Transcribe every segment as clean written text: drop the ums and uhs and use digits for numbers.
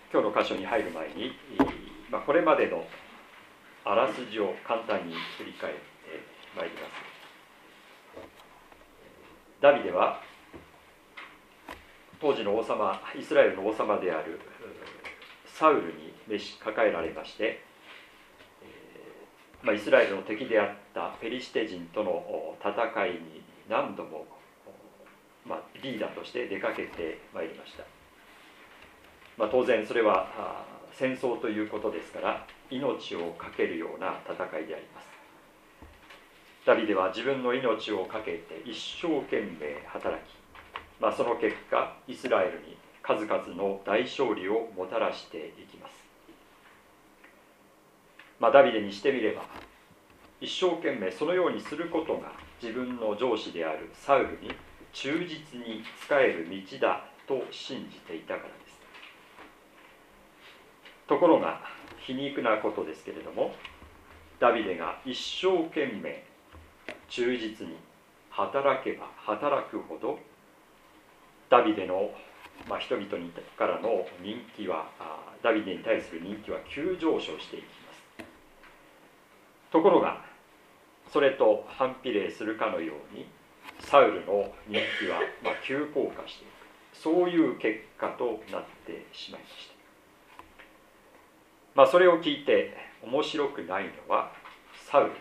今日の箇所に入る前に、これまでのあらすじを簡単に振り返ってまいります。ダビデは当時の王様、イスラエルの王様であるサウルに召し抱えられまして、イスラエルの敵であったペリシテ人との戦いに何度も、リーダーとして出かけてまいりました。当然それは戦争ということですから命を懸けるような戦いであります。ダビデは自分の命を懸けて一生懸命働き、その結果イスラエルに数々の大勝利をもたらしていきます。ダビデにしてみれば一生懸命そのようにすることが自分の上司であるサウルに忠実に仕える道だと信じていたからです。ところが皮肉なことですけれども、ダビデが一生懸命忠実に働けば働くほどダビデの、人々からの人気はダビデに対する人気は急上昇していきます。ところがそれと反比例するかのようにサウルの人気は急降下していく、そういう結果となってしまいました。それを聞いて面白くないのはサウルです。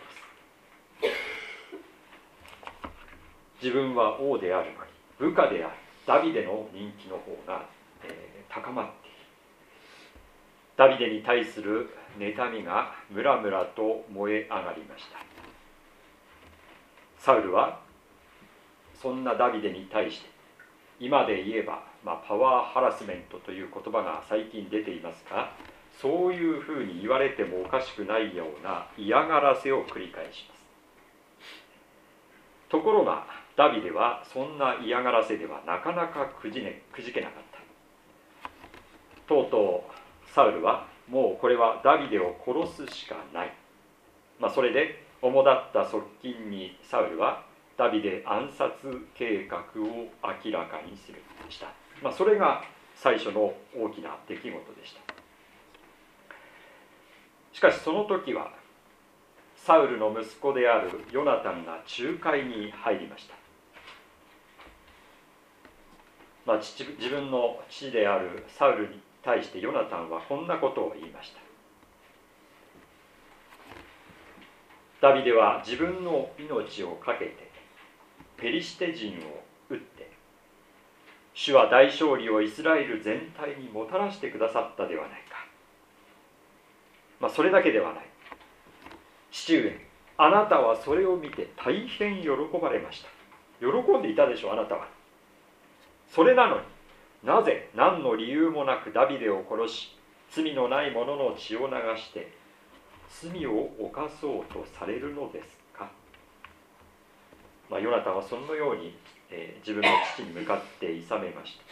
自分は王であるのに部下であるダビデの人気の方が、高まっている。ダビデに対する妬みがムラムラと燃え上がりました。サウルはそんなダビデに対して今で言えば、パワーハラスメントという言葉が最近出ていますが、そういうふうに言われてもおかしくないような嫌がらせを繰り返します。ところがダビデはそんな嫌がらせではなかなかくじけなかった。とうとうサウルはもうこれはダビデを殺すしかない、それで主だった側近にサウルはダビデ暗殺計画を明らかにするのでした。それが最初の大きな出来事でした。しかしその時はサウルの息子であるヨナタンが仲介に入りました。自分の父であるサウルに対してヨナタンはこんなことを言いました。ダビデは自分の命を懸けてペリシテ人を撃って、主は大勝利をイスラエル全体にもたらしてくださったではないか。それだけではない。父上、あなたはそれを見て大変喜ばれました。喜んでいたでしょう、あなたは。それなのになぜ何の理由もなくダビデを殺し、罪のない者の血を流して罪を犯そうとされるのですか。ヨナタンはそのように、自分の父に向かっていさめました。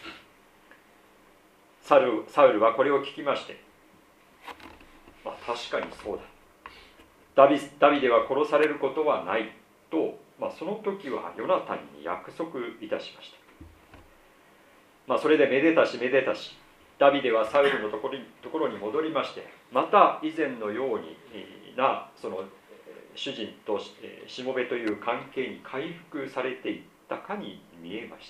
サウルはこれを聞きまして、確かにそうだ、ダビデは殺されることはないと、その時はヨナタンに約束いたしました。それでめでたしダビデはサウルのところに戻りまして、また以前のようにその主人としもべという関係に回復されていったかに見えました。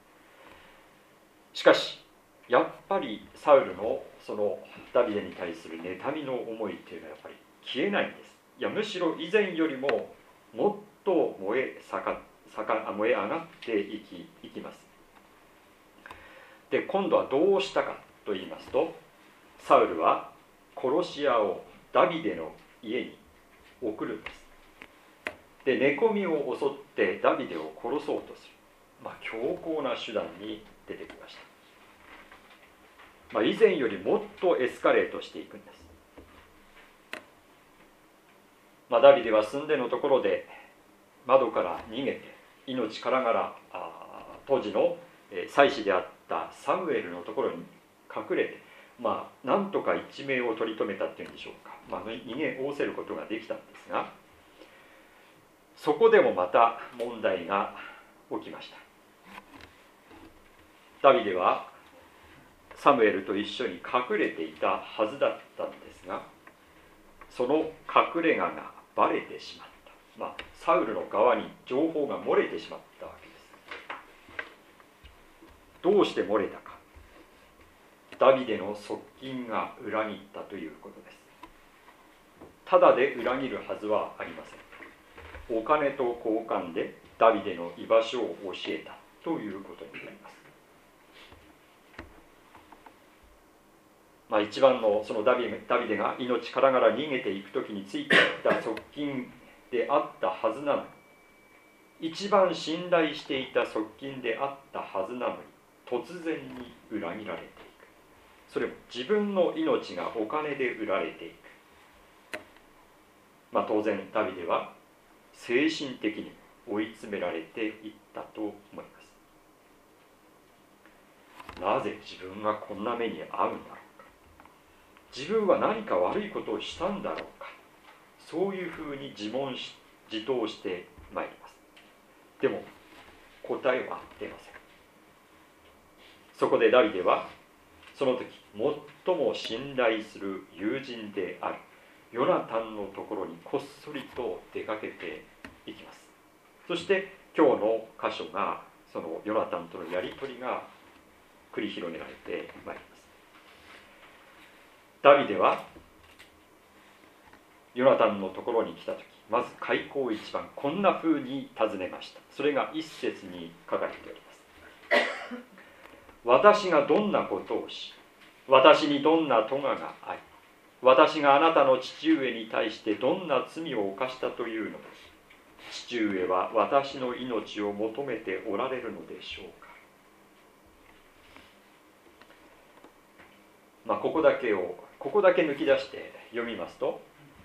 しかしやっぱりサウルのそのダビデに対する妬みの思いというのはやっぱり消えないんです。むしろ以前よりももっと燃え上がっていきます。で、今度はどうしたかと言いますと、サウルは殺し屋をダビデの家に送るんです。で、寝込みを襲ってダビデを殺そうとする、強硬な手段に出てきました。以前よりもっとエスカレートしていくんです。ダビデは住んでのところで窓から逃げて命からがら当時の祭司であったサムエルのところに隠れて、なんとか一命を取り留めたっていうんでしょうか、逃げおおせることができたんですが、そこでもまた問題が起きました。ダビデはサムエルと一緒に隠れていたはずだったんですが、その隠れ家がバレてしまった。サウルの側に情報が漏れてしまったわけです。どうして漏れたか。ダビデの側近が裏切ったということです。ただで裏切るはずはありません。お金と交換でダビデの居場所を教えたということになります。一番のそのダビデが命からがら逃げていくときについていった側近であったはずなのに、一番信頼していた側近であったはずなのに、突然に裏切られていく。それも自分の命がお金で売られていく。当然ダビデは精神的に追い詰められていったと思います。なぜ自分がこんな目に遭うんだろうか。自分は何か悪いことをしたんだろうか。そういうふうに自問自答してまいります。でも答えは出ません。そこでダビデはその時最も信頼する友人であるヨナタンのところにこっそりと出かけていきます。そして今日の箇所がそのヨナタンとのやり取りが繰り広げられてまいります。ダビデはヨナタンのところに来た時、まず開口一番こんな風に尋ねました。それが一節に書かれております。私がどんなことをし、私にどんな咎があり、私があなたの父上に対してどんな罪を犯したというのです。父上は私の命を求めておられるのでしょうか。ここだけ抜き出して読みますと、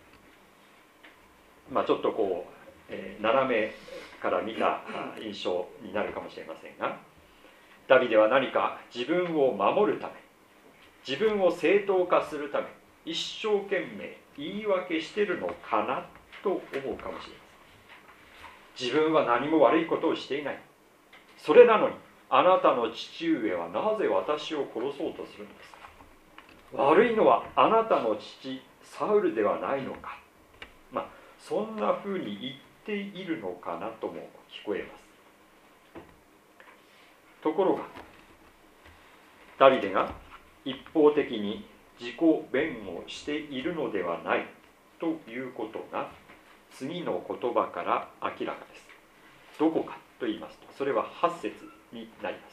ちょっと斜めから見た印象になるかもしれませんが、ダビデは何か自分を守るため、自分を正当化するため、一生懸命言い訳しているのかなと思うかもしれません。自分は何も悪いことをしていない。それなのにあなたの父上はなぜ私を殺そうとするのですか。悪いのはあなたの父サウルではないのか。そんなふうに言っているのかなとも聞こえます。ところがダビデが一方的に自己弁護しているのではないということが次の言葉から明らかです。どこかと言いますと、それは8節になります。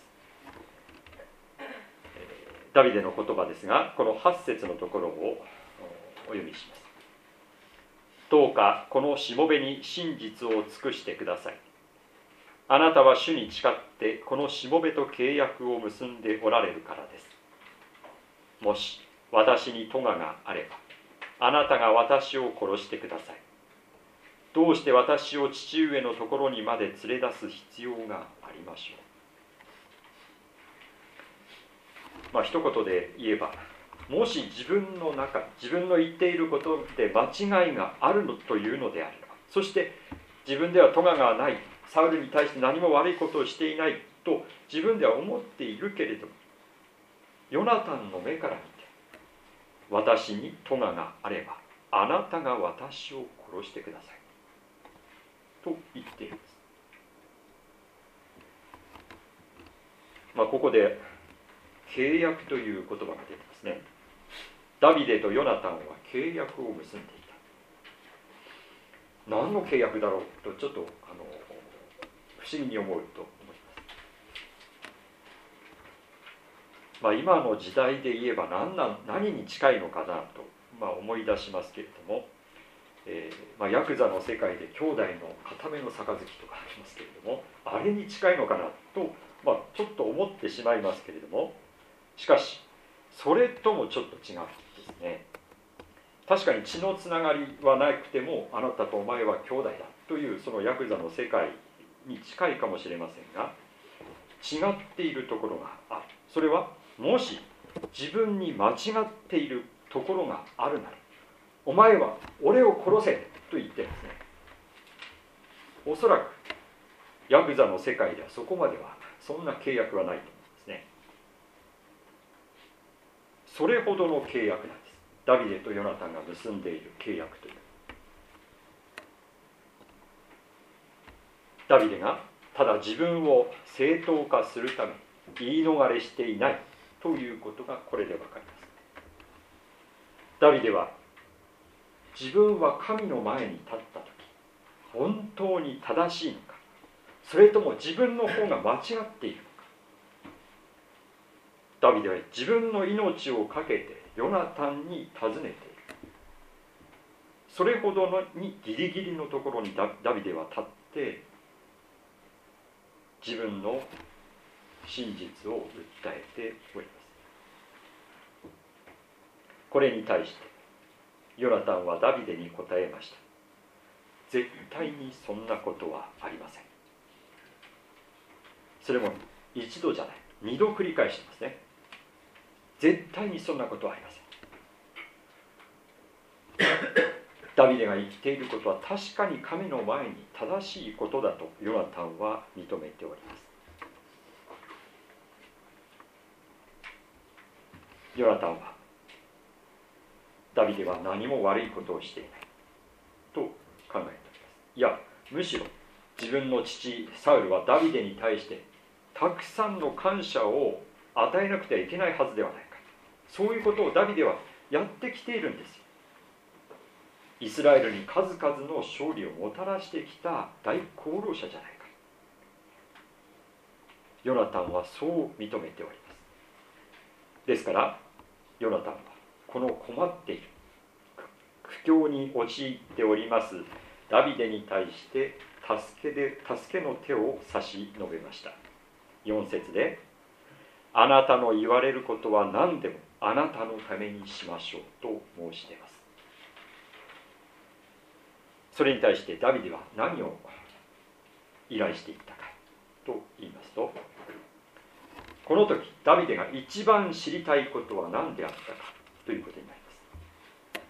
ダビデの言葉ですが、この8節のところをお読みします。どうかこのしもべに真実を尽くしてください。あなたは主に誓ってこのしもべと契約を結んでおられるからです。もし私に咎があれば、あなたが私を殺してください。どうして私を父上のところにまで連れ出す必要がありましょう。一言で言えば、もし自分の言っていることで間違いがあるのというのであれば、そして自分では咎がない、サウルに対して何も悪いことをしていないと自分では思っているけれども、ヨナタンの目から見て、私に咎があればあなたが私を殺してくださいと言っているんです。ここで契約という言葉が出てますね。ダビデとヨナタンは契約を結んでいた。何の契約だろうとちょっと不思議に思うと思います。今の時代で言えば何に近いのかなと、思い出しますけれども、ヤクザの世界で兄弟の固めの杯とかありますけれども、あれに近いのかなと、ちょっと思ってしまいますけれども、しかしそれともちょっと違うんですね。確かに血のつながりはなくても、あなたとお前は兄弟だというそのヤクザの世界に近いかもしれませんが、違っているところがある。それはもし自分に間違っているところがあるなら、お前は俺を殺せと言ってますね。おそらくヤクザの世界ではそこまではそんな契約はないと思うんですね。 それほどの契約なんです。ダビデとヨナタンが結んでいる契約という。ダビデがただ自分を正当化するために言い逃れしていないということがこれでわかります。ダビデは自分は神の前に立った時本当に正しいのか、それとも自分の方が間違っているのか。ダビデは自分の命を懸けてヨナタンに尋ねている。それほどにギリギリのところにダビデは立って自分の真実を訴えております。これに対してヨナタンはダビデに答えました。絶対にそんなことはありません。それも一度じゃない、二度繰り返してますね。絶対にそんなことはありません。ダビデが言っていることは確かに神の前に正しいことだとヨナタンは認めております。ヨナタンはダビデは何も悪いことをしていないと考えております。いや、むしろ自分の父サウルはダビデに対してたくさんの感謝を与えなくてはいけないはずではないか、そういうことをダビデはやってきているんですよ。イスラエルに数々の勝利をもたらしてきた大功労者じゃないか。ヨナタンはそう認めております。ですからヨナタンはこの困っている苦境に陥っておりますダビデに対して助けの手を差し伸べました。4節で、あなたの言われることは何でもあなたのためにしましょうと申し出ます。それに対してダビデは何を依頼していったかと言いますと、この時ダビデが一番知りたいことは何であったかということになります。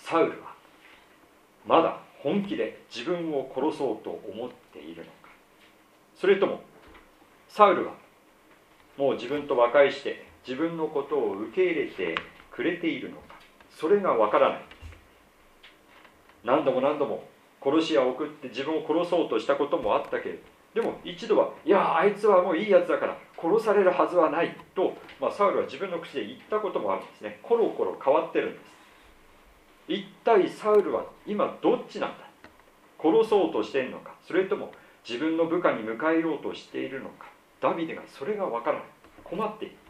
サウルはまだ本気で自分を殺そうと思っているのか、それともサウルはもう自分と和解して自分のことを受け入れてくれているのか、それがわからないんです。何度も何度も殺し屋を送って自分を殺そうとしたこともあったけれど、でも一度は、いやあいつはもういいやつだから殺されるはずはないと、サウルは自分の口で言ったこともあるんですね。コロコロ変わってるんです。一体サウルは今どっちなんだ、殺そうとしているのか、それとも自分の部下に迎えようとしているのか。ダビデがそれが分からない、困っている。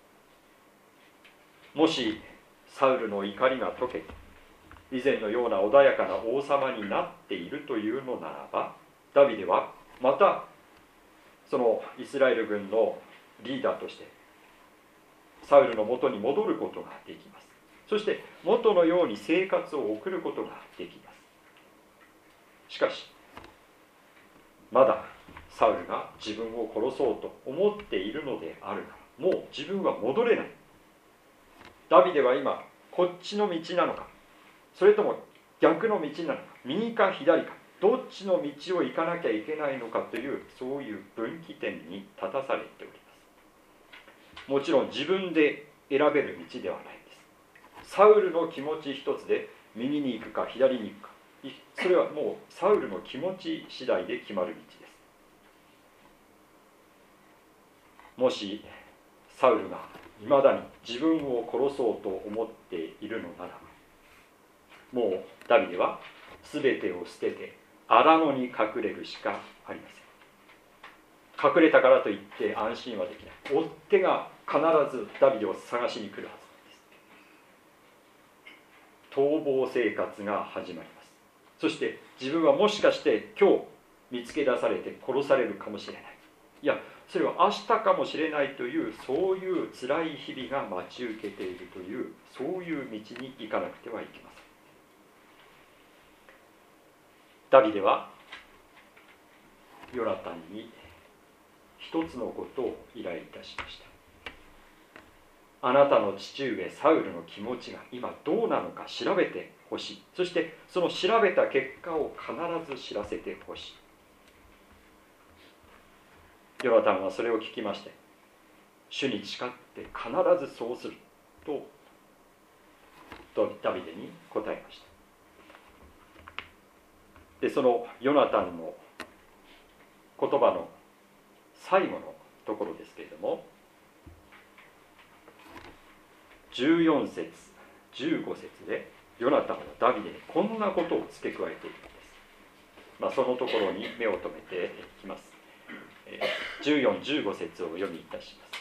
もしサウルの怒りが解けて以前のような穏やかな王様になっているというのならば、ダビデはまたそのイスラエル軍のリーダーとしてサウルの元に戻ることができます。そして元のように生活を送ることができます。しかしまだサウルが自分を殺そうと思っているのであるなら、もう自分は戻れない。ダビデは今こっちの道なのか、それとも逆の道なのか、右か左か、どっちの道を行かなきゃいけないのかという、そういう分岐点に立たされております。もちろん自分で選べる道ではないです。サウルの気持ち一つで右に行くか左に行くか、それはもうサウルの気持ち次第で決まる道です。もしサウルがいまだに自分を殺そうと思っているのならば、もうダビデは全てを捨てて荒野に隠れるしかありません。隠れたからといって安心はできない。追っ手が必ずダビデを探しに来るはずなんです。逃亡生活が始まります。そして自分はもしかして今日見つけ出されて殺されるかもしれない、いやそれは明日かもしれないという、そういう辛い日々が待ち受けているという、そういう道に行かなくてはいけません。ダビデはヨナタンに一つのことを依頼いたしました。あなたの父上サウルの気持ちが今どうなのか調べてほしい。そしてその調べた結果を必ず知らせてほしい。ヨナタンはそれを聞きまして、 主に誓って必ずそうするとダビデに答えました。でそのヨナタンの言葉の最後のところですけれども、14節15節でヨナタンはダビデにこんなことを付け加えているんです。そのところに目を留めていきます。14、15節をお読みいたします。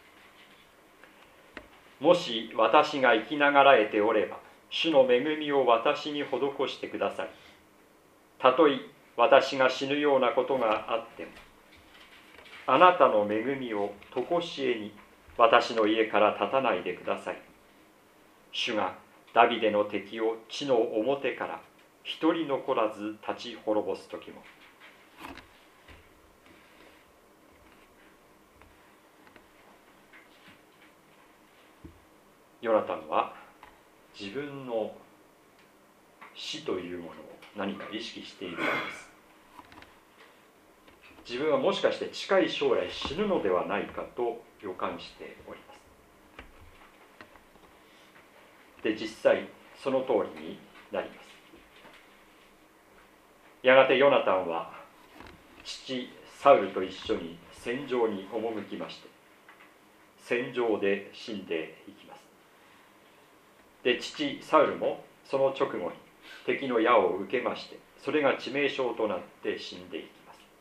もし私が生きながらえておれば、主の恵みを私に施してください。たとえ私が死ぬようなことがあっても、あなたの恵みを常しえに私の家から立たないでください。主がダビデの敵を地の表から一人残らず立ち滅ぼす時も。ヨナタンは自分の死というものを何か意識しているのです。自分はもしかして近い将来死ぬのではないかと予感しております。で、実際その通りになります。やがてヨナタンは父サウルと一緒に戦場に赴きまして、戦場で死んでいきます。で、父サウルもその直後に敵の矢を受けまして、それが致命傷となって死んでいき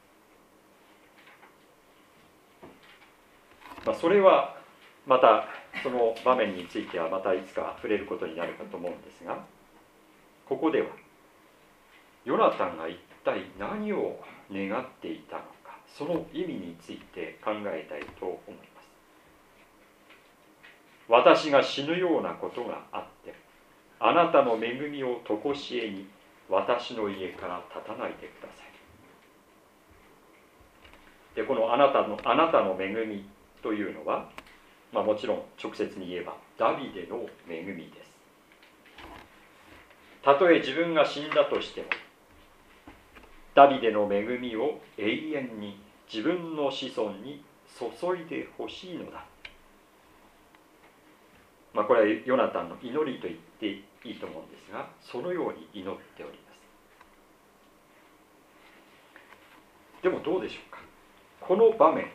ます。それはまたその場面についてはまたいつか触れることになるかと思うんですが、ここではヨナタンが一体何を願っていたのか、その意味について考えたいと思います。私が死ぬようなことがあっても、あなたの恵みを常しえに私の家から立たないでください。で、このあなたの恵みというのは、もちろん直接に言えばダビデの恵みです。たとえ自分が死んだとしても、ダビデの恵みを永遠に自分の子孫に注いでほしいのだ。これはヨナタンの祈りと言っていいと思うんですが、そのように祈っております。でもどうでしょうか。この場面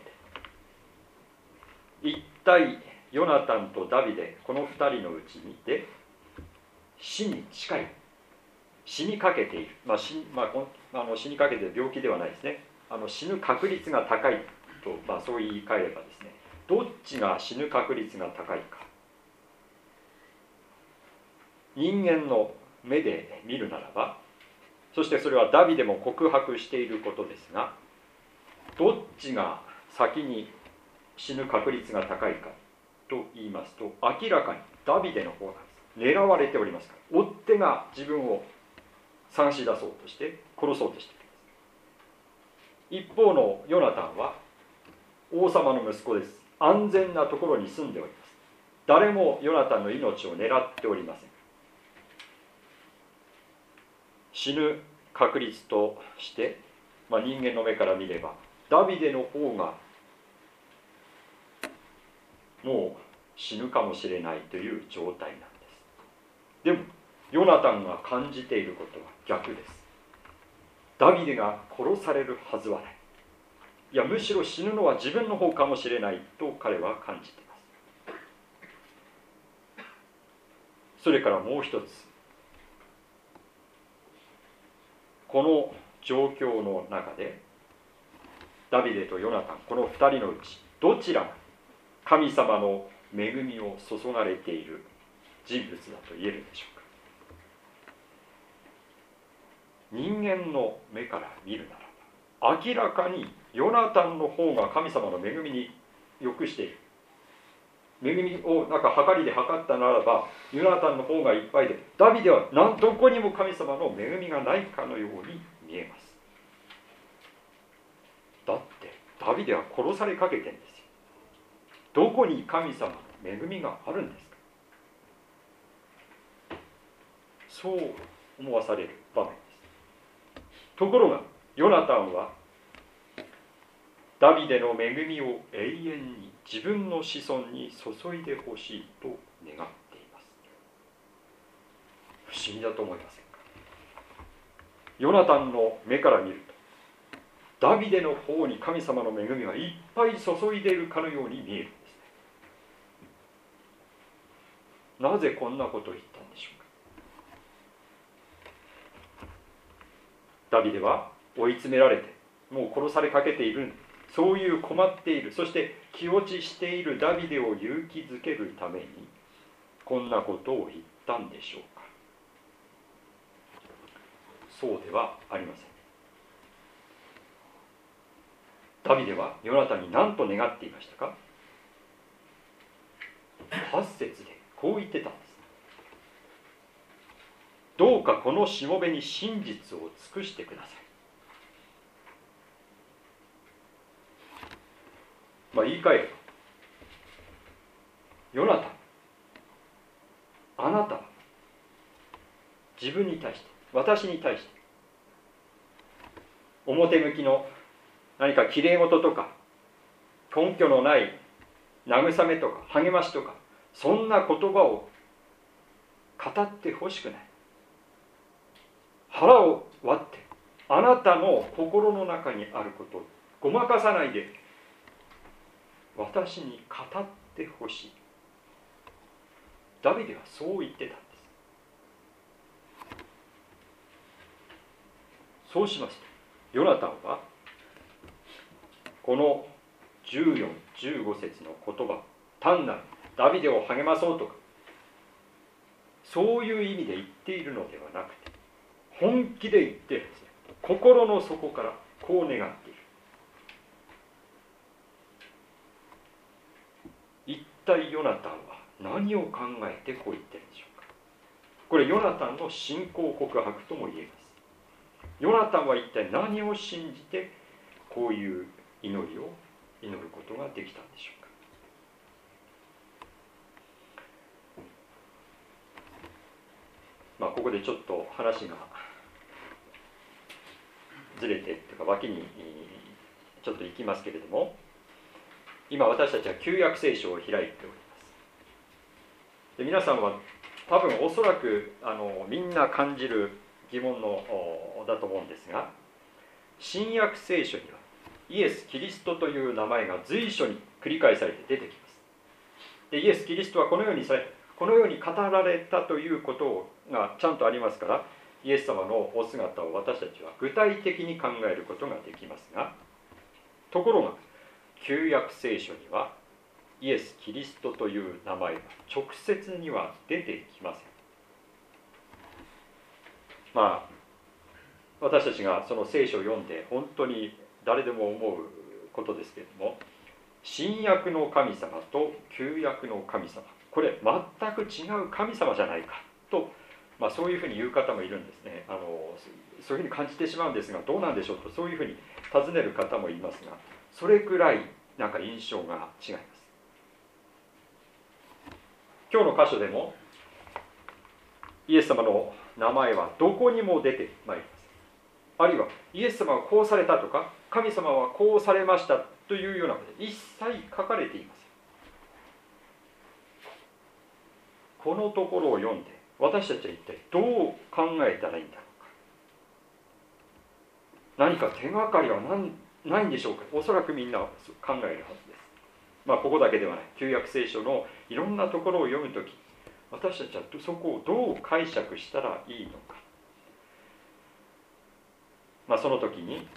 で一体ヨナタンとダビデ、この2人のうちにで死に近い、死にかけている、死にかけている病気ではないですね。死ぬ確率が高いと、そう言い換えればですね、どっちが死ぬ確率が高いか、人間の目で見るならば、そしてそれはダビデも告白していることですが、どっちが先に死ぬ確率が高いかと言いますと、明らかにダビデの方なんです。狙われておりますから、追っ手が自分を探し出そうとして殺そうとしている。一方のヨナタンは王様の息子です。安全なところに住んでおります。誰もヨナタンの命を狙っておりません。死ぬ確率として、人間の目から見ればダビデの方がもう死ぬかもしれないという状態なんです。でもヨナタンが感じていることは逆です。ダビデが殺されるはずはない。いや、むしろ死ぬのは自分の方かもしれないと彼は感じています。それからもう一つ、この状況の中でダビデとヨナタン、この2人のうちどちらが神様の恵みを注がれている人物だと言えるでしょうか。人間の目から見るならば明らかにヨナタンの方が神様の恵みに良くしている。恵みを計りで測ったならばヨナタンの方がいっぱいで、ダビデはどこにも神様の恵みがないかのように見えます。だってダビデは殺されかけてるんですよ。どこに神様の恵みがあるんですか。そう思わされる場面です。ところがヨナタンはダビデの恵みを永遠に自分の子孫に注いでほしいと願っています。不思議だと思いませんか。ヨナタンの目から見ると、ダビデの方に神様の恵みがいっぱい注いでいるかのように見えるんですね。なぜこんなことを言ったんでしょうか。ダビデは追い詰められて、もう殺されかけている、そういう困っている、そして気落ちしているダビデを勇気づけるためにこんなことを言ったんでしょうか。そうではありません。ダビデはヨナタンに何と願っていましたか。8節でこう言ってたんです。どうかこのしもべに真実を尽くしてください。言い換えると、ヨナタン、あなたは自分に対して、私に対して表向きの何かきれい事とか根拠のない慰めとか励ましとか、そんな言葉を語ってほしくない。腹を割ってあなたの心の中にあることをごまかさないで私に語ってほしい。ダビデはそう言ってたんです。そうしますと、ヨナタンはこの14、15節の言葉、単なるダビデを励まそうとかそういう意味で言っているのではなくて、本気で言ってるんですね。心の底からこう願っている。一体ヨナタンは何を考えてこう言ってるんでしょうか。これヨナタンの信仰告白とも言えます。ヨナタンは一体何を信じてこういう祈りを祈ることができたんでしょうか。ここでちょっと話がずれてというか脇にちょっと行きますけれども、今私たちは旧約聖書を開いております。で、皆さんは多分おそらくみんな感じる疑問だと思うんですが、新約聖書にはイエス・キリストという名前が随所に繰り返されて出てきます。で、イエス・キリストはこのようにされ、このように語られたということがちゃんとありますから、イエス様のお姿を私たちは具体的に考えることができますが、ところが旧約聖書にはイエス・キリストという名前が直接には出てきません。私たちがその聖書を読んで本当に誰でも思うことですけれども、新約の神様と旧約の神様、これ全く違う神様じゃないかと、そういうふうに言う方もいるんですね。そういうふうに感じてしまうんですが、どうなんでしょうと、そういうふうに尋ねる方もいますが、それくらいなんか印象が違います。今日の箇所でもイエス様の名前はどこにも出てまいります。あるいはイエス様はこうされたとか、神様はこうされましたというようなことで一切書かれていません。このところを読んで私たちは一体どう考えたらいいんだろうか。何か手がかりはないんでしょうか。おそらくみんなは考えるはずです。ここだけではない。旧約聖書のいろんなところを読むとき、私たちはそこをどう解釈したらいいのか。その時に、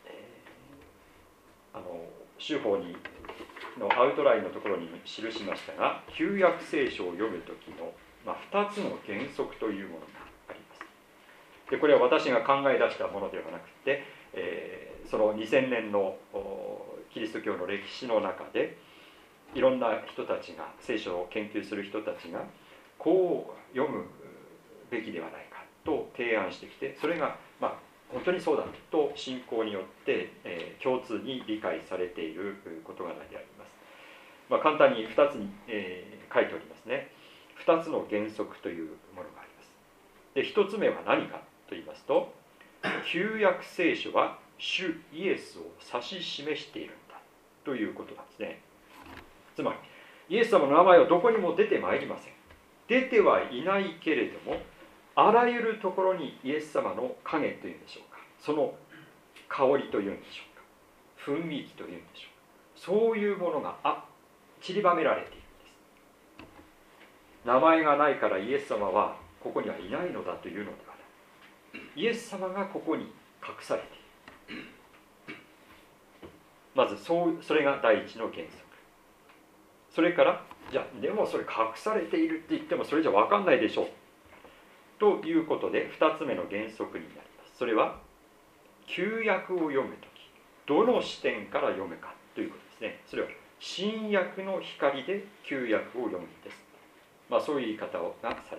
修法のアウトラインのところに記しましたが、旧約聖書を読む時の、2つの原則というものがあります。で、これは私が考え出したものではなくて、その2000年のキリスト教の歴史の中でいろんな人たちが、聖書を研究する人たちがこう読むべきではないかと提案してきて、それが本当にそうだと信仰によって、共通に理解されている事柄であります。簡単に2つに、書いておりますね。2つの原則というものがあります。で、1つ目は何かと言いますと、旧約聖書は主イエスを指し示しているんだということなんですね。 イエス様の名前はどこにも出てまいりません。出てはいないけれども、あらゆるところにイエス様の影というんでしょうか、その香りというんでしょうか、雰囲気というんでしょうか、そういうものが散りばめられているんです。名前がないからイエス様はここにはいないのだというのではない。イエス様がここに隠されている。まずそれが第一の原則。それから、じゃあでもそれ隠されているって言ってもそれじゃ分かんないでしょうということで、2つ目の原則になります。それは旧約を読むときどの視点から読むかということですね。それは新約の光で旧約を読むんです。そういう言い方がされます。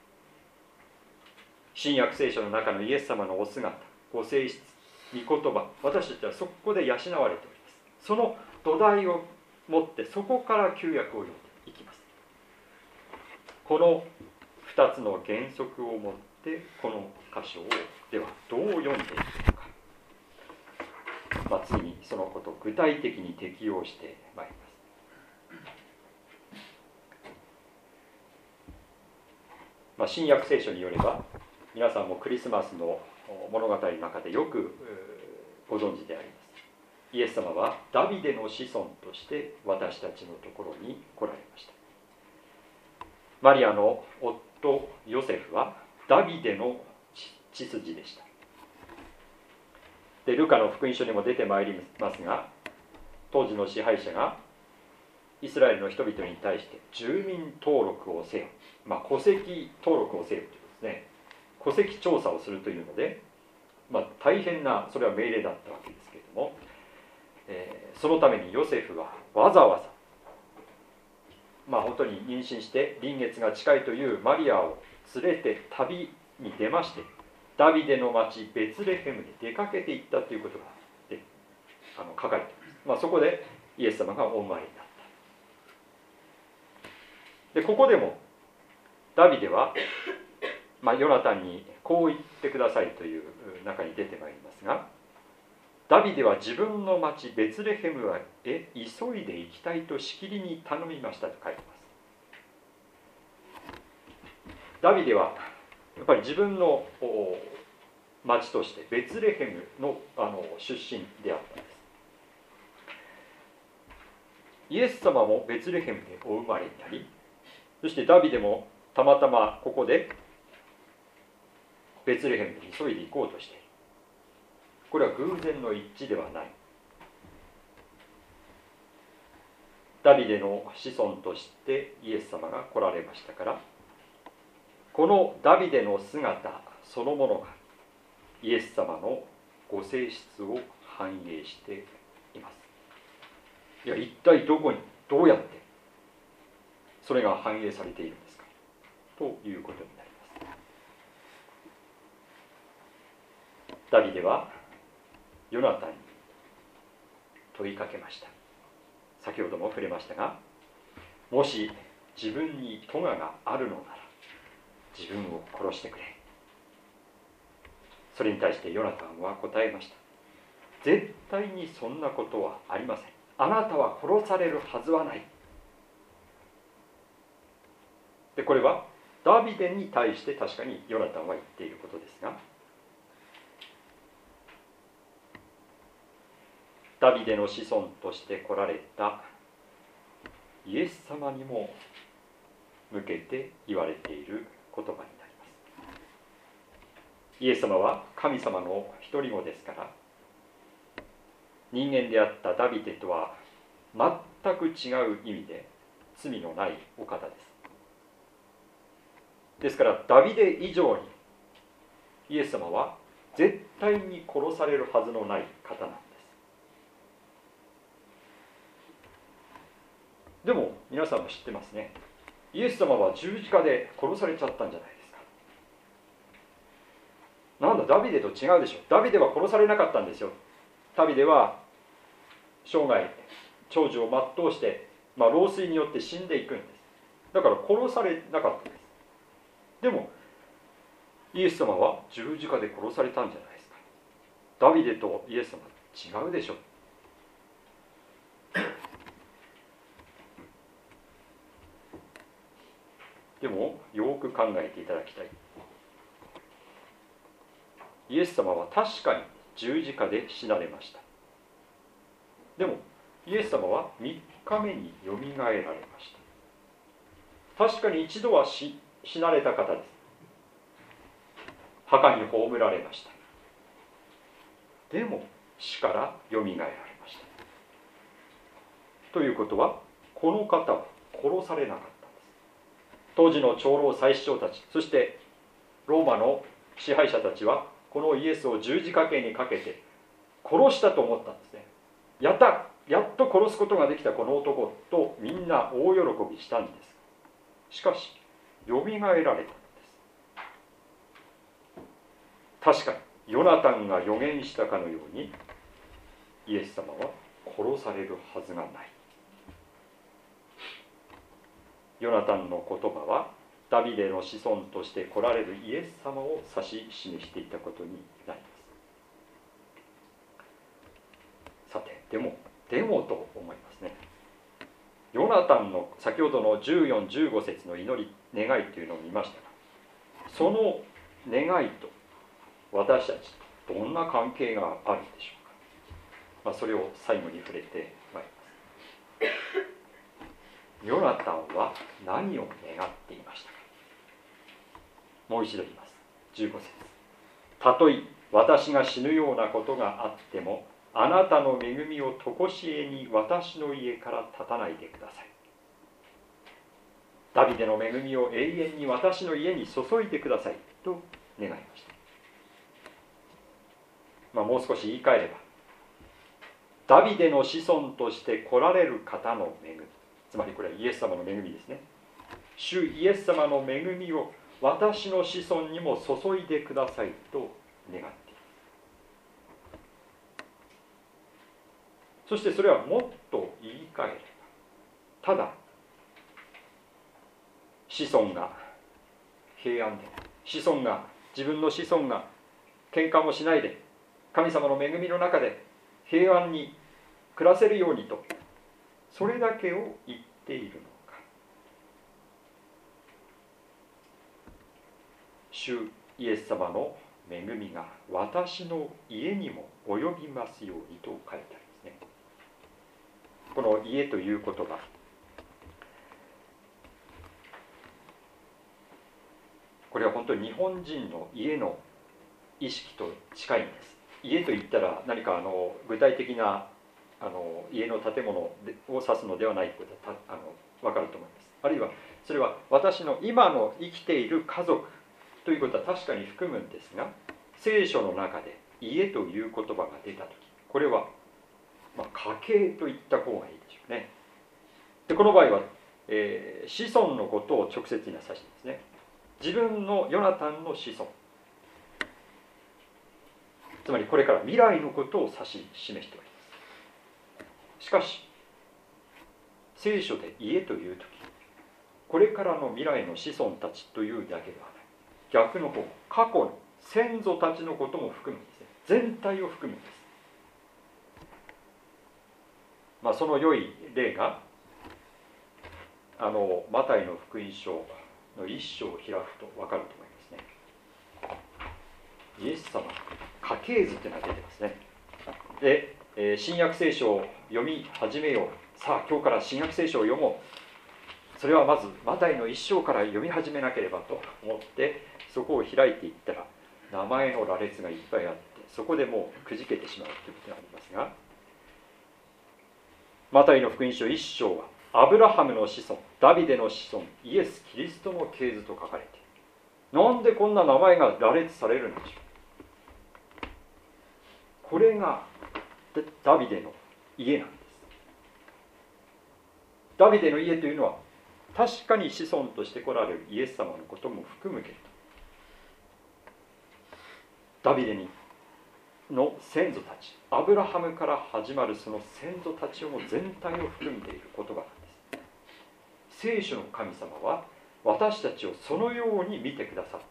新約聖書の中のイエス様のお姿、ご性質、御言葉、私たちはそこで養われております。その土台を持ってそこから旧約を読んでいきます。この2つの原則を持ってこの箇所をではどう読んでいくのか、次にそのことを具体的に適用してまいります。新約聖書によれば、皆さんもクリスマスの物語の中でよくご存知であります。イエス様はダビデの子孫として私たちのところに来られました。マリアの夫ヨセフはダビデの血筋でした。で、ルカの福音書にも出てまいりますが、当時の支配者がイスラエルの人々に対して住民登録をせよ、戸籍登録をせよというですね、戸籍調査をするというので、大変なそれは命令だったわけですけれども、そのためにヨセフはわざわざ、本当に妊娠して臨月が近いというマリアを連れて旅に出まして、ダビデの町ベツレヘムに出かけていったということが書かれています。そこでイエス様がお生まれになった。で、ここでもダビデは、ヨナタンにこう言ってくださいという中に出てまいりますが、ダビデは自分の町ベツレヘムへ急いで行きたいとしきりに頼みましたと書いてます。ダビデはやっぱり自分の町としてベツレヘムの出身であったんです。イエス様もベツレヘムでお生まれになり、そしてダビデもたまたまここでベツレヘムに急いで行こうとしている。これは偶然の一致ではない。ダビデの子孫としてイエス様が来られましたから、このダビデの姿そのものがイエス様のご性質を反映しています。いや、一体どこにどうやってそれが反映されているんですかということになります。ダビデはヨナタンに問いかけました。先ほども触れましたが、もし自分に咎があるのなら自分を殺してくれ。それに対してヨナタンは答えました。絶対にそんなことはありません。あなたは殺されるはずはない。で、これはダビデに対して確かにヨナタンは言っていることですが、ダビデの子孫として来られたイエス様にも向けて言われている言葉になります。イエス様は神様の一人子ですから、人間であったダビデとは全く違う意味で罪のないお方です。ですからダビデ以上にイエス様は絶対に殺されるはずのない方なんです。でも皆さんも知ってますね。イエス様は十字架で殺されちゃったんじゃないですか。なんだ、ダビデと違うでしょ。ダビデは殺されなかったんですよ。ダビデは生涯長寿を全うして、老衰によって死んでいくんです。だから殺されなかったんです。でもイエス様は十字架で殺されたんじゃないですか。ダビデとイエス様違うでしょ。 でもよく考えていただきたい。イエス様は確かに十字架で死なれました。でもイエス様は3日目によみがえられました。確かに一度は死なれた方です。墓に葬られました。でも死からよみがえられました。ということは、この方は殺されなかったんです。当時の長老祭司長たち、そしてローマの支配者たちはこのイエスを十字架刑にかけて殺したと思ったんですね。やっと殺すことができたこの男とみんな大喜びしたんです。しかしよみがえられたのです。確かにヨナタンが予言したかのように、イエス様は殺されるはずがない。ヨナタンの言葉はダビデの子孫として来られるイエス様を指し示していたことになります。さて、でもと思いますね。ヨナタンの先ほどの14、15節の祈り、願いというのを見ましたが、その願いと私たちとどんな関係があるでしょうか。それを最後に触れてまいります。ヨナタンは何を願っていましたか。もう一度言います。15節。たとえ私が死ぬようなことがあっても、あなたの恵みをとこしえに私の家から立たないでください。ダビデの恵みを永遠に私の家に注いでくださいと願いました。もう少し言い換えれば、ダビデの子孫として来られる方の恵み、つまりこれはイエス様の恵みですね。主イエス様の恵みを私の子孫にも注いでくださいと願っています。そしてそれはもっと言い換えれば、ただ子孫が平安で、自分の子孫が喧嘩もしないで、神様の恵みの中で平安に暮らせるようにと、それだけを言っているのか。主イエス様の恵みが私の家にも及びますようにと書いてありますね。この家という言葉、これは本当に日本人の家の意識と近いんです。家といったら何か具体的な家の建物を指すのではないことが分かると思います。あるいはそれは私の今の生きている家族ということは確かに含むんですが、聖書の中で家という言葉が出たとき、これは家系といった方がいいでしょうね。でこの場合は、子孫のことを直接には指してですね、自分のヨナタンの子孫、つまりこれから未来のことを指し示しております。しかし聖書で家というとき、これからの未来の子孫たちというだけではない、逆の方、過去の先祖たちのことも含むんですね。全体を含むんです。その良い例がマタイの福音書の一章を開くと分かると思いますね。イエス様の家系図というのが出てますね。で、新約聖書を読み始めよう。さあ今日から新約聖書を読もう。それはまずマタイの一章から読み始めなければと思ってそこを開いていったら、名前の羅列がいっぱいあって、そこでもうくじけてしまうということがありますが、マタイの福音書一章はアブラハムの子孫、ダビデの子孫、イエス・キリストの系図と書かれている。なんでこんな名前が羅列されるんでしょう。これがダビデの家なんです。ダビデの家というのは確かに子孫として来られるイエス様のことも含むけれど、ダビデの先祖たち、アブラハムから始まるその先祖たちをも全体を含んでいる言葉なんです。聖書の神様は私たちをそのように見てくださっております。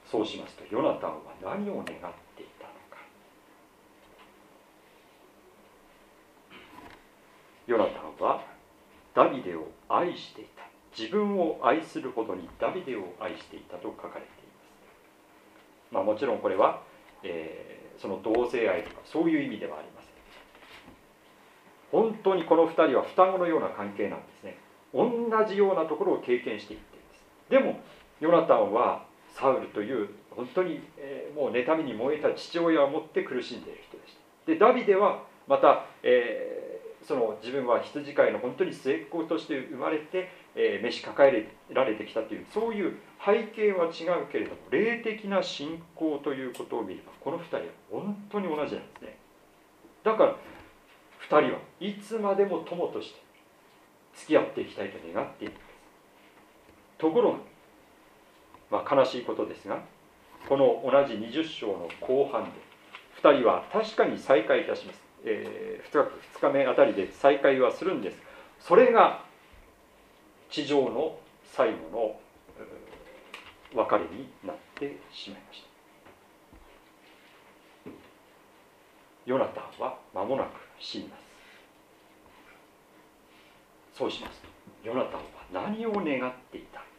そうしますと、ヨナタンは何を願っていたのか。 ヨナタンはダビデを愛していた。自分を愛するほどにダビデを愛していたと書かれています。もちろんこれは、その同性愛とかそういう意味ではありません。本当にこの2人は双子のような関係なんですね。同じようなところを経験していっています。でもヨナタンはサウルという本当に、もう妬みに燃えた父親を持って苦しんでいる人でした。でダビデはまた、その自分は羊飼いの本当に末っ子として生まれて、召し抱えられてきたというそういう背景は違うけれども、霊的な信仰ということを見ればこの2人は本当に同じなんですね。だから2人はいつまでも友として付き合っていきたいと願っているんです。ところが、悲しいことですが、この同じ20章の後半で2人は確かに再会いたします。2日目あたりで再会はするんです。それが地上の最後の別れになってしまいました。ヨナタンは間もなく死にます。そうしますと、ヨナタンは何を願っていたのか。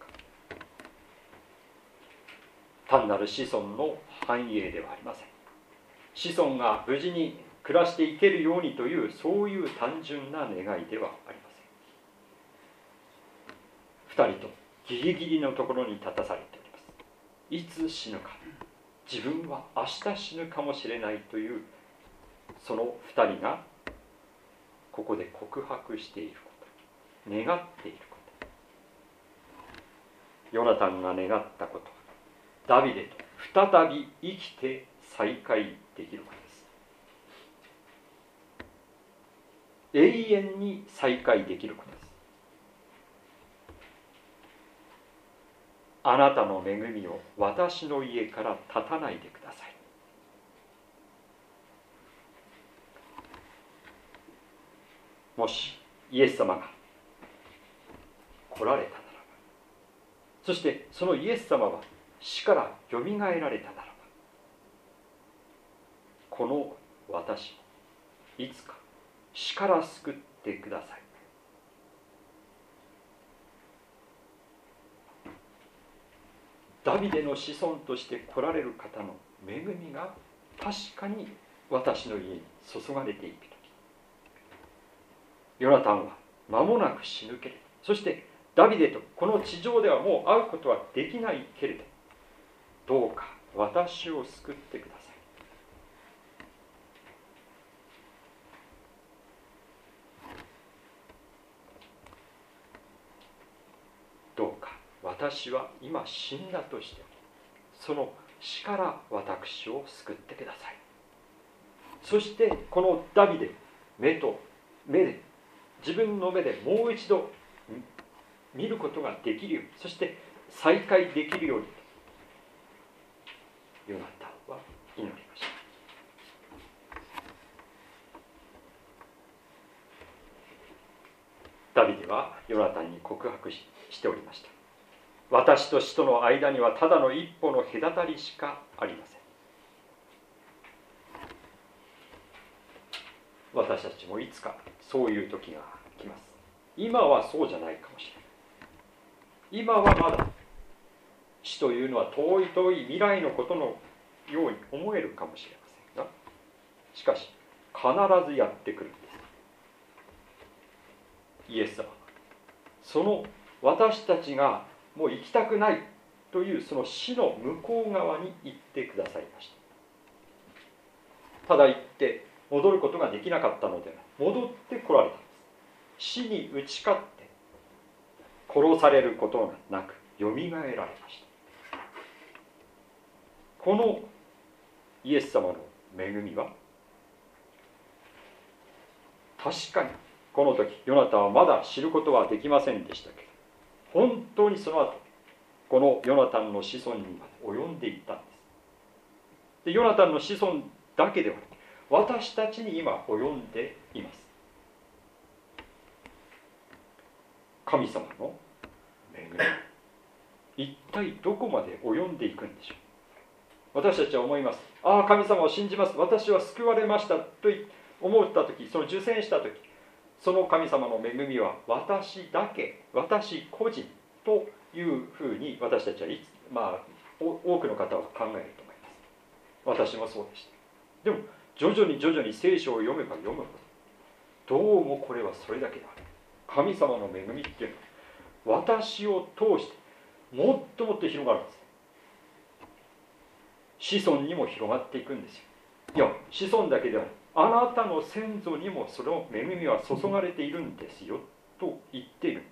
単なる子孫の繁栄ではありません。子孫が無事に暮らしていけるようにというそういう単純な願いではありません。2人とギリギリのところに立たされております。いつ死ぬか、自分は明日死ぬかもしれないというその2人がここで告白していること、願っていること、ヨナタンが願ったことはダビデと再び生きて再会できることです。永遠に再会できることです。あなたの恵みを私の家から断たないでください。もしイエス様が来られたならば、そしてそのイエス様は死からよみがえられたならば、この私をいつか死から救ってください。ダビデの子孫として来られる方の恵みが確かに私の家に注がれていくとき、ヨナタンは間もなく死ぬけれど、そしてダビデとこの地上ではもう会うことはできないけれど、どうか私を救ってください。どうか私は今死んだとしても、その死から私を救ってください。そしてこのダビデ、目で自分の目でもう一度見ることができるように、そして再会できるようにヨナタンは祈りました。ダビデはヨナタンに告白しておりました。私と死との間にはただの一歩の隔たりしかありません。私たちもいつかそういう時が来ます。今はそうじゃないかもしれない。今はまだ死というのは遠い遠い未来のことのように思えるかもしれませんが、しかし必ずやってくるんです。イエス様はその私たちがもう生きたくないというその死の向こう側に行ってくださいました。ただ行って戻ることができなかったのでは、戻ってこられたんです。死に打ち勝って殺されることがなくよみがえられました。このイエス様の恵みは確かにこの時ヨナタンはまだ知ることはできませんでしたけど、本当にその後このヨナタンの子孫にまで及んでいったんです。でヨナタンの子孫だけではなく私たちに今及んでいます。神様の恵み、一体どこまで及んでいくんでしょう。私たちは思います。ああ、神様を信じます、私は救われましたと思った時、その受洗した時、 その神様の恵みは私だけ、私個人というふうに私たちは多くの方は考えると思います。私もそうでした。でも徐々に聖書を読めば読むほど、どうもこれはそれだけである。神様の恵みっていうのは私を通してもっともっと広がるんです。子孫にも広がっていくんですよ。いや、子孫だけではない、あなたの先祖にもその恵みは注がれているんですよと言っているんです。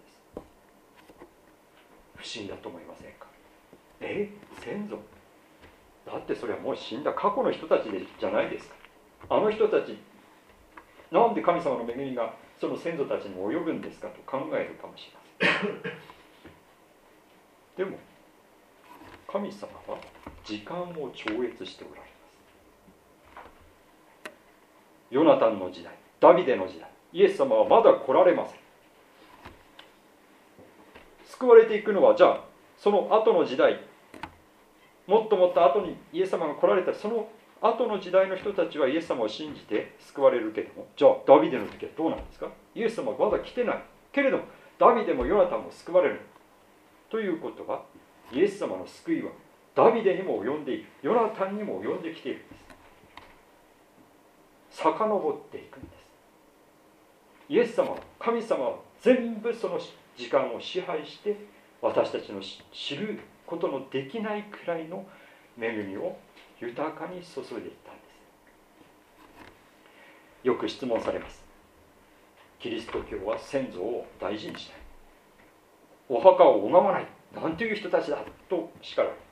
不思議だと思いませんか。先祖だってそれはもう死んだ過去の人たちじゃないですか。あの人たちなんで神様の恵みがその先祖たちにも及ぶんですかと考えるかもしれません。でも神様は時間を超越しておられます。ヨナタンの時代、ダビデの時代、イエス様はまだ来られません。救われていくのは、じゃあその後の時代、もっともっと後にイエス様が来られたその後の時代の人たちはイエス様を信じて救われるけれども、じゃあダビデの時はどうなんですか。イエス様はまだ来てないけれども、ダビデもヨナタンも救われるということは、イエス様の救いはダビデにも及んでいる、ヨナタンにも及んできているんです。遡っていくんです。イエス様は、神様は全部その時間を支配して私たちの知ることのできないくらいの恵みを豊かに注いでいったんです。よく質問されます。キリスト教は先祖を大事にしない、お墓を拝まない、なんていう人たちだと叱られます。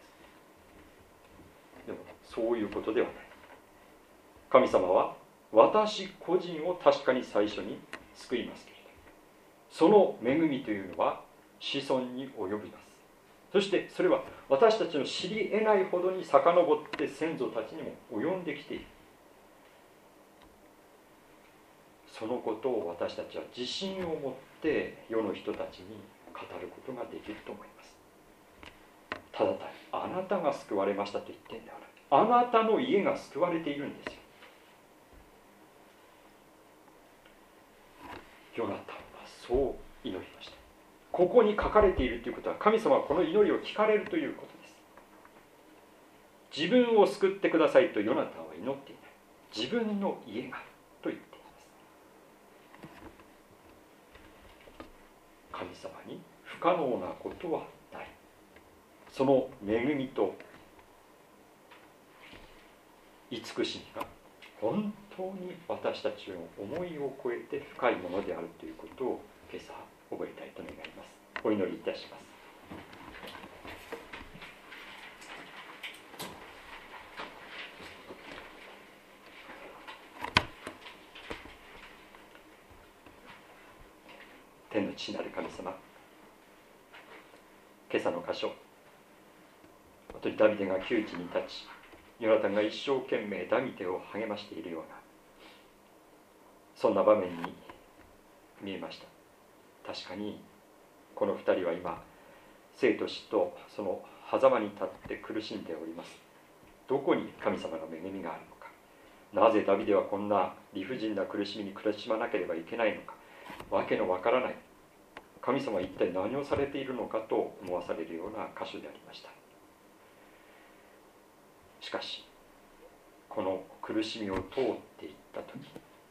でもそういうことではない。神様は私個人を確かに最初に救いますけれど、その恵みというのは子孫に及びます。そしてそれは私たちの知り得ないほどに遡って先祖たちにも及んできている。そのことを私たちは自信を持って世の人たちに語ることができると思います。ただあなたが救われましたと言ってんではない、あなたの家が救われているんですよ。ヨナタンはそう祈りました。ここに書かれているということは、神様はこの祈りを聞かれるということです。自分を救ってくださいとヨナタンは祈っていない。自分の家がと言っています。神様に不可能なことはない。その恵みと慈しみが本当に私たちの思いを超えて深いものであるということを今朝覚えたいと願います。お祈りいたします。天の父なる神様、今朝の箇所、本当にダビデが窮地に立ち、ヨナタンが一生懸命ダビデを励ましているような、そんな場面に見えました。確かにこの二人は今、生と死とその狭間に立って苦しんでおります。どこに神様の恵みがあるのか、なぜダビデはこんな理不尽な苦しみに苦しまなければいけないのか、わけのわからない、神様は一体何をされているのかと思わされるような箇所でありました。しかしこの苦しみを通っていった時、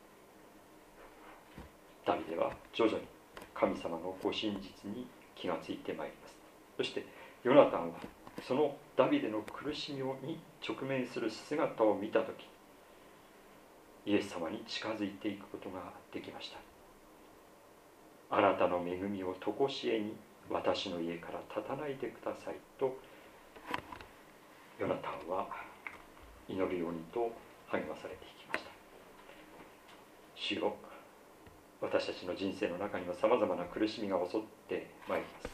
ダビデは徐々に神様のご真実に気がついてまいります。そしてヨナタンはそのダビデの苦しみに直面する姿を見た時、イエス様に近づいていくことができました。あなたの恵みをとこしえに私の家から立たないでくださいとヨナタンは祈るようにと励まされていきました。主よ、私たちの人生の中にはさまざまな苦しみが襲ってまいります。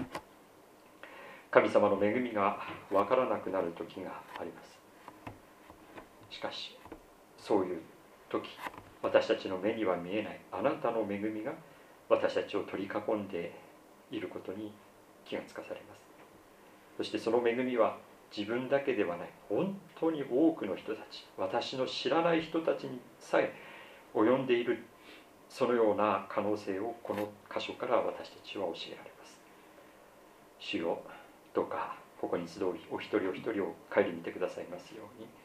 神様の恵みが分からなくなる時があります。しかしそういう時、私たちの目には見えないあなたの恵みが私たちを取り囲んでいることに気がつかされます。そしてその恵みは自分だけではない、本当に多くの人たち、私の知らない人たちにさえ及んでいる、 そのような可能性をこの箇所から私たちは教えられます。主よ、どうかここに集うお一人お一人を顧みてくださいますように、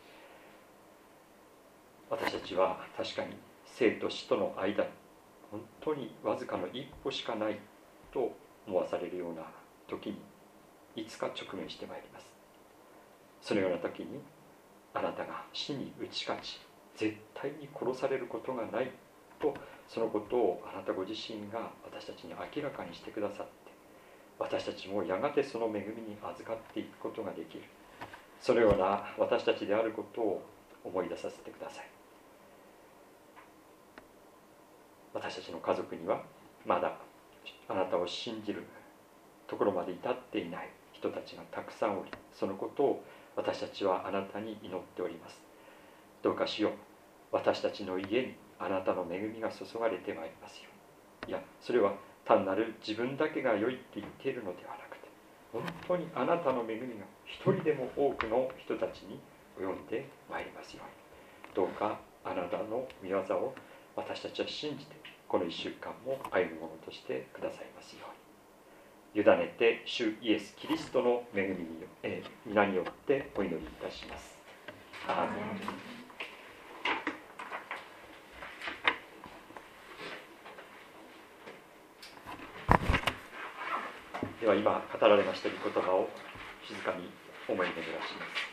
私たちは確かに生と死との間に本当にわずかの一歩しかないと思わされるような時にいつか直面してまいります。そのような時にあなたが死に打ち勝ち絶対に殺されることがないと、そのことをあなたご自身が私たちに明らかにしてくださって、私たちもやがてその恵みに預かっていくことができる、そのような私たちであることを思い出させてください。私たちの家族にはまだあなたを信じるところまで至っていない人たちがたくさんおり、そのことを私たちはあなたに祈っております。どうかしよう、私たちの家にあなたの恵みが注がれてまいりますよ。いや、それは単なる自分だけが良いって言っているのではなくて、本当にあなたの恵みが一人でも多くの人たちに及んでまいりますように、どうかあなたの御業を私たちは信じてこの1週間も歩むものとしてくださいますように、委ねて主イエス・キリストの恵みに皆によってお祈りいたします。アーメン。では今語られました御言葉を静かに思い巡らします。